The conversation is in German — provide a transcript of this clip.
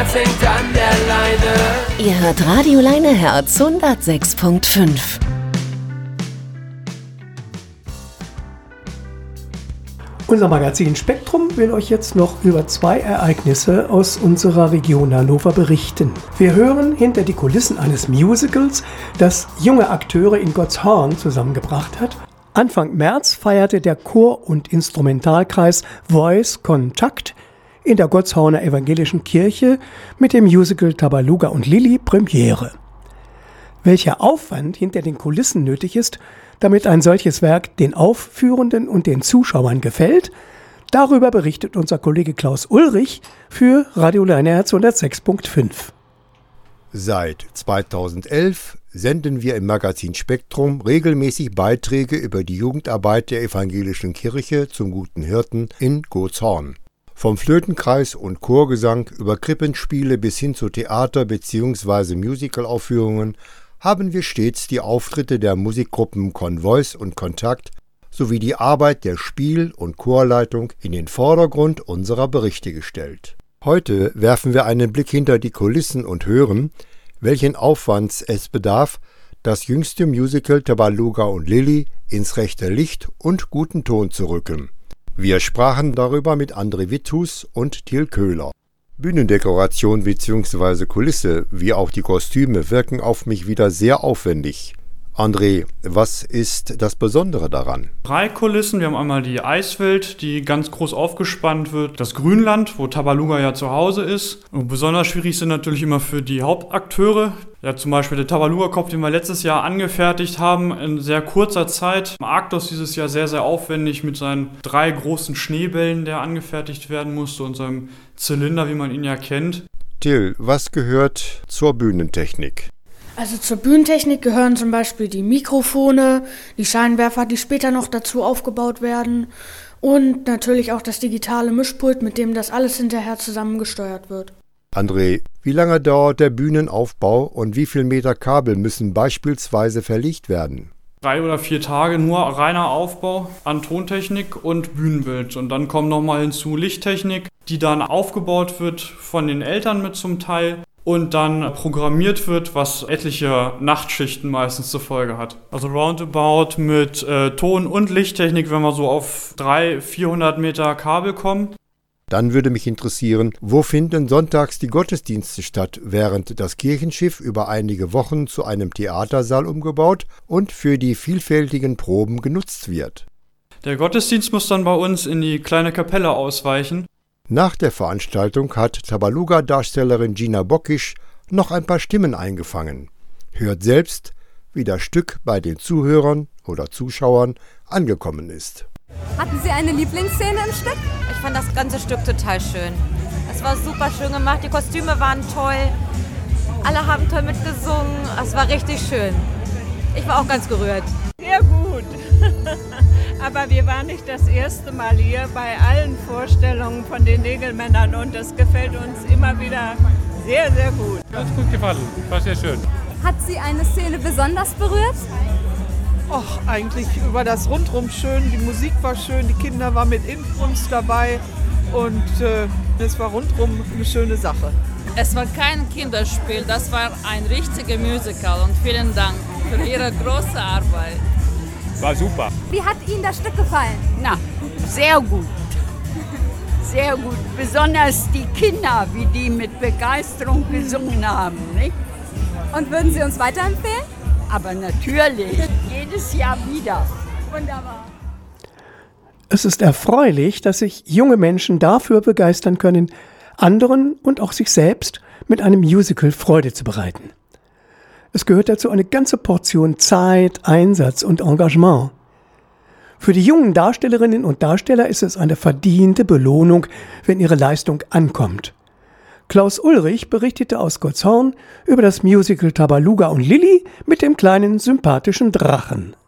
Herz hängt an der Leine. Ihr hört Radio Leineherz 106.5. Unser Magazin Spektrum will euch jetzt noch über 2 Ereignisse aus unserer Region Hannover berichten. Wir hören hinter die Kulissen eines Musicals, das junge Akteure in Gottshorn zusammengebracht hat. Anfang März feierte der Chor- und Instrumentalkreis Voice Kontakt in der Gottshorner Evangelischen Kirche mit dem Musical Tabaluga und Lilli Premiere. Welcher Aufwand hinter den Kulissen nötig ist, damit ein solches Werk den Aufführenden und den Zuschauern gefällt, darüber berichtet unser Kollege Klaus Ulrich für Radio Leineherz 106.5. Seit 2011 senden wir im Magazin Spektrum regelmäßig Beiträge über die Jugendarbeit der Evangelischen Kirche zum Guten Hirten in Gottshorn. Vom Flötenkreis und Chorgesang über Krippenspiele bis hin zu Theater- bzw. Musicalaufführungen haben wir stets die Auftritte der Musikgruppen Convoice und Kontakt sowie die Arbeit der Spiel- und Chorleitung in den Vordergrund unserer Berichte gestellt. Heute werfen wir einen Blick hinter die Kulissen und hören, welchen Aufwands es bedarf, das jüngste Musical Tabaluga und Lilli ins rechte Licht und guten Ton zu rücken. Wir sprachen darüber mit André Witthus und Till Köhler. Bühnendekoration bzw. Kulisse, wie auch die Kostüme, wirken auf mich wieder sehr aufwendig. André, was ist das Besondere daran? 3 Kulissen. Wir haben einmal die Eiswelt, die ganz groß aufgespannt wird. Das Grünland, wo Tabaluga ja zu Hause ist. Und besonders schwierig sind natürlich immer für die Hauptakteure. Ja, zum Beispiel der Tabaluga-Kopf, den wir letztes Jahr angefertigt haben, in sehr kurzer Zeit. Arktos dieses Jahr sehr, sehr aufwendig mit seinen 3 großen Schneebällen, der angefertigt werden musste, und seinem Zylinder, wie man ihn ja kennt. Till, was gehört zur Bühnentechnik? Also zur Bühnentechnik gehören zum Beispiel die Mikrofone, die Scheinwerfer, die später noch dazu aufgebaut werden, und natürlich auch das digitale Mischpult, mit dem das alles hinterher zusammengesteuert wird. André, wie lange dauert der Bühnenaufbau und wie viel Meter Kabel müssen beispielsweise verlegt werden? 3 oder 4 Tage nur reiner Aufbau an Tontechnik und Bühnenbild. Und dann kommt nochmal hinzu Lichttechnik, die dann aufgebaut wird von den Eltern mit zum Teil und dann programmiert wird, was etliche Nachtschichten meistens zur Folge hat. Also roundabout mit Ton- und Lichttechnik, wenn wir so auf 300-400 Meter Kabel kommen. Dann würde mich interessieren, wo finden sonntags die Gottesdienste statt, während das Kirchenschiff über einige Wochen zu einem Theatersaal umgebaut und für die vielfältigen Proben genutzt wird. Der Gottesdienst muss dann bei uns in die kleine Kapelle ausweichen. Nach der Veranstaltung hat Tabaluga-Darstellerin Gina Bockisch noch ein paar Stimmen eingefangen. Hört selbst, wie das Stück bei den Zuhörern oder Zuschauern angekommen ist. Hatten Sie eine Lieblingsszene im Stück? Ich fand das ganze Stück total schön. Es war super schön gemacht, die Kostüme waren toll, alle haben toll mitgesungen, es war richtig schön. Ich war auch ganz gerührt. Sehr gut. Aber wir waren nicht das erste Mal hier bei allen Vorstellungen von den Nägelmännern und das gefällt uns immer wieder sehr, sehr gut. Ganz gut gefallen, war sehr schön. Hat Sie eine Szene besonders berührt? Ach, eigentlich über das Rundrum schön, die Musik war schön, die Kinder waren mit Inbrunst dabei und es war rundrum eine schöne Sache. Es war kein Kinderspiel, das war ein richtiger Musical und vielen Dank für Ihre große Arbeit. War super. Wie hat Ihnen das Stück gefallen? Na, sehr gut. Sehr gut. Besonders die Kinder, wie die mit Begeisterung gesungen haben, nicht? Und würden Sie uns weiterempfehlen? Aber natürlich, jedes Jahr wieder. Wunderbar. Es ist erfreulich, dass sich junge Menschen dafür begeistern können, anderen und auch sich selbst mit einem Musical Freude zu bereiten. Es gehört dazu eine ganze Portion Zeit, Einsatz und Engagement. Für die jungen Darstellerinnen und Darsteller ist es eine verdiente Belohnung, wenn ihre Leistung ankommt. Klaus Ulrich berichtete aus Gottshorn über das Musical Tabaluga und Lilli mit dem kleinen sympathischen Drachen.